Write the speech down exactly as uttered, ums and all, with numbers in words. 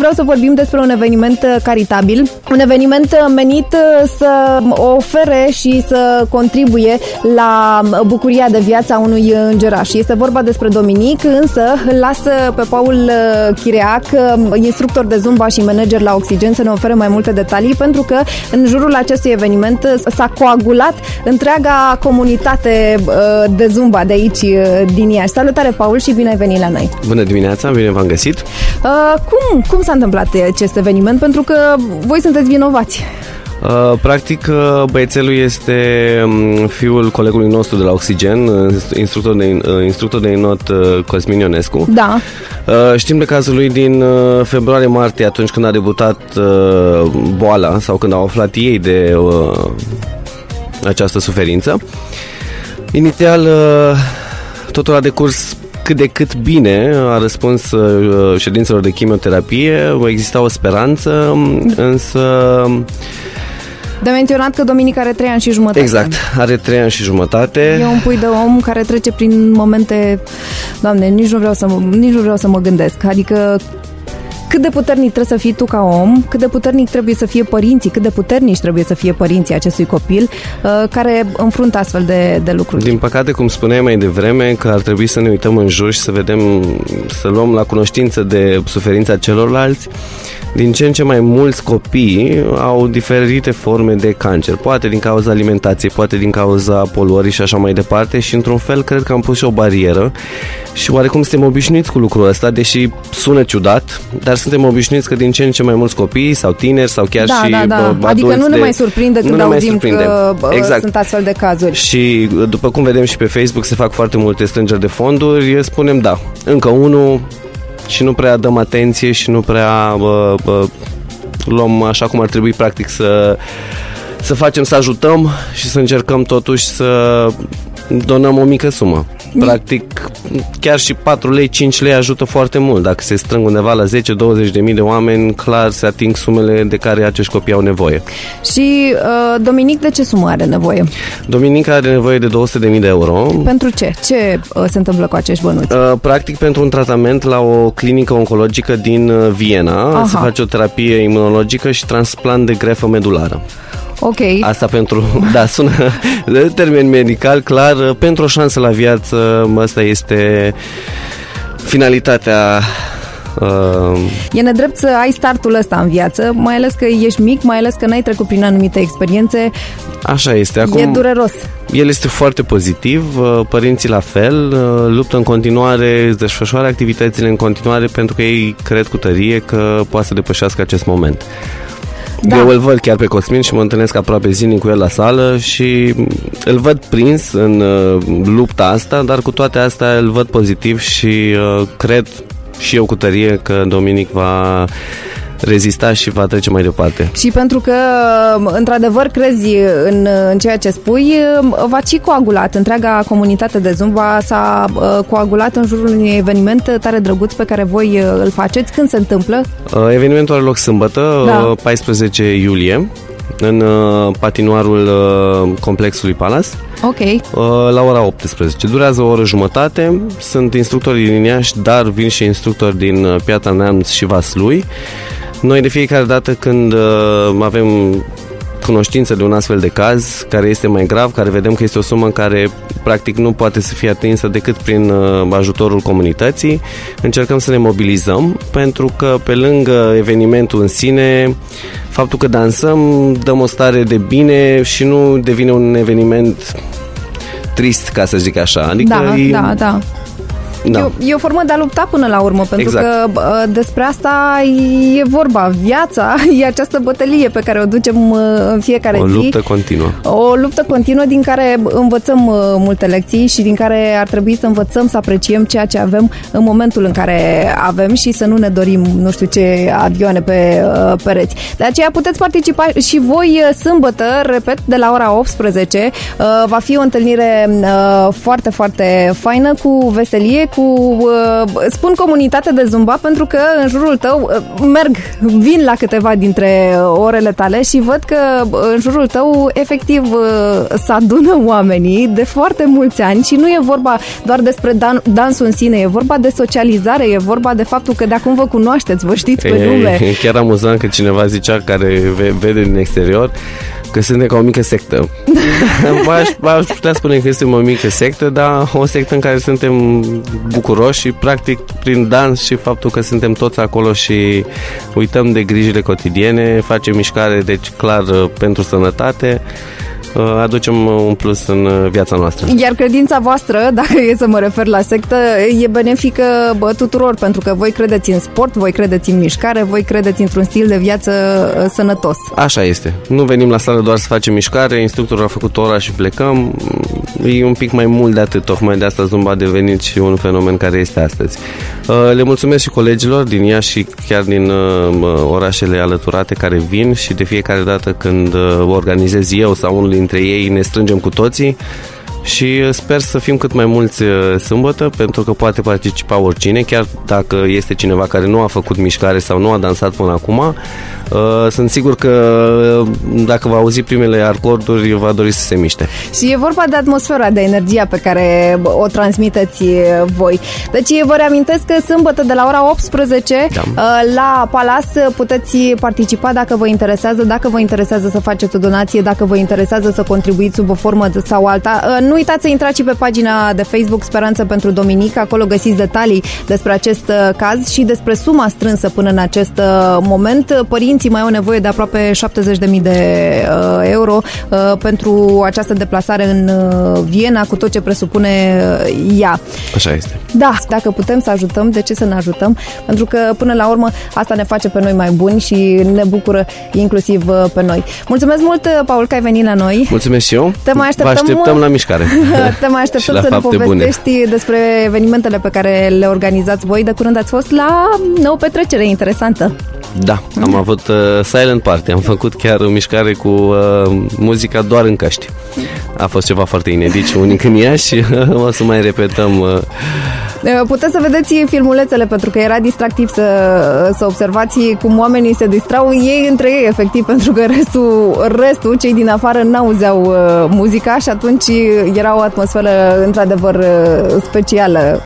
vreau să vorbim despre un eveniment caritabil, un eveniment menit să ofere și să contribuie la bucuria de viață a unui îngeraș. Este vorba despre Dominic, însă îl lasă pe Paul Chireac, instructor de Zumba și manager la Oxigen, să ne ofere mai multe detalii, pentru că în jurul acestui eveniment s-a coagulat întreaga comunitate de Zumba de aici, din Iași. Salutare, Paul, și bine ai venit la noi! Bună dimineața, bine v-am găsit! Uh, cum, cum s-a întâmplat acest eveniment? Pentru că voi sunteți vinovați. Uh, practic, băiețelul este fiul colegului nostru de la Oxigen, instructor de, instructor de inot Cosmin Ionescu. Da. Uh, știm de cazul lui din februarie-martie, atunci când a debutat uh, boala, sau când au aflat ei de uh, această suferință. Inițial, uh, totul a decurs cât de cât bine, a răspuns uh, ședințelor de chimioterapie, exista o speranță, însă... De menționat că Dominic are trei ani și jumătate. Exact, are trei ani și jumătate. E un pui de om care trece prin momente, Doamne, nici nu vreau să mă, nici nu vreau să mă gândesc. Adică cât de puternic trebuie să fii tu ca om, cât de puternic trebuie să fie părinții, cât de puternici trebuie să fie părinții acestui copil uh, care înfruntă astfel de, de lucruri. Din păcate, cum spuneai mai devreme, că ar trebui să ne uităm în jur și să vedem, să luăm la cunoștință de suferința celorlalți. Din ce în ce mai mulți copii au diferite forme de cancer, poate din cauza alimentației, poate din cauza poluării și așa mai departe, și într-un fel cred că am pus și o barieră și oarecum suntem obișnuiți cu lucrul ăsta, deși sună ciudat, dar suntem obișnuiți că din ce în ce mai mulți copii sau tineri sau chiar da, și da, da. adulți, adică nu ne de, mai surprinde când auzim că exact. Sunt astfel de cazuri. Și după cum vedem și pe Facebook se fac foarte multe strângeri de fonduri, spunem da, încă unul, și nu prea dăm atenție și nu prea bă, bă, luăm așa cum ar trebui practic să, să facem, să ajutăm și să încercăm totuși să donăm o mică sumă. Practic, chiar și patru lei, cinci lei ajută foarte mult. Dacă se strâng undeva la zece douăzeci de mii de oameni, clar se ating sumele de care acești copii au nevoie. Și uh, Dominic, de ce sumă are nevoie? Dominic are nevoie de două sute de mii de euro. Pentru ce? Ce uh, se întâmplă cu acești bănuți? Uh, practic, pentru un tratament la o clinică oncologică din Viena. Aha. Se face o terapie imunologică și transplant de grefă medulară. Ok. Asta pentru, da, sună de termen medical, clar, pentru o șansă la viață, asta este finalitatea. Uh... E nedrept să ai startul ăsta în viață, mai ales că ești mic, mai ales că n-ai trecut prin anumite experiențe. Așa este. Acum, e dureros. El este foarte pozitiv, părinții la fel, luptă în continuare, își desfășoară activitățile în continuare, pentru că ei cred cu tărie că poate să depășească acest moment. Da. Eu îl văd chiar pe Cosmin și mă întâlnesc aproape zilnic cu el la sală și îl văd prins în uh, lupta asta, dar cu toate astea îl văd pozitiv și uh, cred și eu cu tărie că Dominic va rezista și va trece mai departe. Și pentru că într-adevăr crezi în, în ceea ce spui, v-ați și coagulat. Întreaga comunitate de Zumba s-a uh, coagulat în jurul unui eveniment tare drăguț pe care voi uh, îl faceți. Când se întâmplă? Uh, evenimentul are loc sâmbătă, da. uh, paisprezece iulie, în uh, patinoarul uh, complexului Palace. Ok. Uh, la ora optsprezece. Durează o oră jumătate. Sunt instructori din Iași, dar vin și instructori din uh, Piatra Neamț și Vaslui. Noi de fiecare dată când uh, avem cunoștință de un astfel de caz care este mai grav, care vedem că este o sumă în care practic nu poate să fie atinsă decât prin uh, ajutorul comunității, încercăm să ne mobilizăm, pentru că pe lângă evenimentul în sine, faptul că dansăm, dăm o stare de bine și nu devine un eveniment trist, ca să zic așa. Adică da, e... da, da. Da. E, e o formă de a lupta până la urmă, pentru exact. că despre asta e vorba. Viața e această bătălie pe care o ducem în fiecare o zi. O luptă continuă. O luptă continuă din care învățăm multe lecții și din care ar trebui să învățăm să apreciem ceea ce avem în momentul în care avem și să nu ne dorim nu știu ce avioane pe uh, pereți. De aceea puteți participa și voi sâmbătă, repet, de la ora optsprezece. Uh, va fi o întâlnire uh, foarte, foarte faină, cu veselie, cu, spun comunitate de Zumba, pentru că în jurul tău merg, vin la câteva dintre orele tale și văd că în jurul tău efectiv se adună oamenii de foarte mulți ani și nu e vorba doar despre dan- dansul în sine, e vorba de socializare, e vorba de faptul că de acum vă cunoașteți, vă știți pe nume. E chiar amuzant că cineva zicea, care vede din exterior, că suntem ca o mică sectă. aș, aș putea spune că este o mică sectă, dar o sectă în care suntem bucuroși și practic prin dans și faptul că suntem toți acolo și uităm de grijile cotidiene, facem mișcare, deci clar pentru sănătate, aducem un plus în viața noastră. Iar credința voastră, dacă e să mă refer la sectă, e benefică bă, tuturor, pentru că voi credeți în sport, voi credeți în mișcare, voi credeți într-un stil de viață sănătos. Așa este. Nu venim la sală doar să facem mișcare, instructorul a făcut ora și plecăm. E un pic mai mult de atât, tocmai de asta Zumba a devenit și un fenomen care este astăzi. Le mulțumesc și colegilor din Iași și chiar din orașele alăturate care vin și de fiecare dată când organizez eu sau unul dintre ei ne strângem cu toții și sper să fim cât mai mulți sâmbătă, pentru că poate participa oricine, chiar dacă este cineva care nu a făcut mișcare sau nu a dansat până acum. Sunt sigur că dacă va auzi primele acorduri va dori să se miște. Și e vorba de atmosfera, de energia pe care o transmiteți voi. Deci vă reamintesc că sâmbătă de la ora optsprezece da. la Palas puteți participa dacă vă interesează, dacă vă interesează să faceți o donație, dacă vă interesează să contribuiți sub o formă sau alta. Nu uitați să intrați și pe pagina de Facebook Speranță pentru Dominic, acolo găsiți detalii despre acest caz și despre suma strânsă până în acest moment. Părinții mai au nevoie de aproape șaptezeci de mii de euro pentru această deplasare în Viena, cu tot ce presupune ea. Așa este. Da, dacă putem să ajutăm, de ce să ne ajutăm? Pentru că până la urmă asta ne face pe noi mai buni și ne bucură inclusiv pe noi. Mulțumesc mult, Paul, că ai venit la noi. Mulțumesc și eu. Te mai așteptăm, Vă așteptăm la mișcare. Te mai așteptăm să ne povestești bune. despre evenimentele pe care le organizați voi. De curând ați fost la o petrecere interesantă. Da, am avut uh, silent party, am făcut chiar o mișcare cu uh, muzica doar în căști. A fost ceva foarte inedit și unic în Iași și o să mai repetăm. Uh. Puteți să vedeți filmulețele, pentru că era distractiv să, să observați cum oamenii se distrau ei între ei, efectiv, pentru că restul, restul cei din afară n-auzeau uh, muzica și atunci era o atmosferă într-adevăr uh, specială.